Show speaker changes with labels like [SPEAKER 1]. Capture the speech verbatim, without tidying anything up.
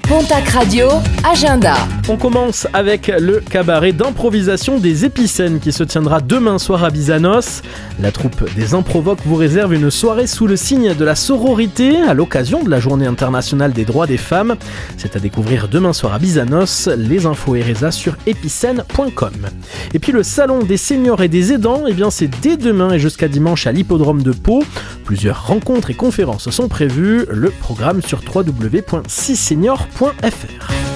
[SPEAKER 1] Pontac Radio, agenda.
[SPEAKER 2] On commence avec le cabaret d'improvisation des Épicènes qui se tiendra demain soir à Bizanos. La troupe des Improvoques vous réserve une soirée sous le signe de la sororité à l'occasion de la Journée internationale des droits des femmes. C'est à découvrir demain soir à Bizanos. Les infos et résa sur épicène point com. Et puis le salon des seniors et des aidants, eh bien c'est dès demain et jusqu'à dimanche à l'hippodrome de Pau. Plusieurs rencontres et conférences sont prévues. Le programme sur w w w point six seniors point f r.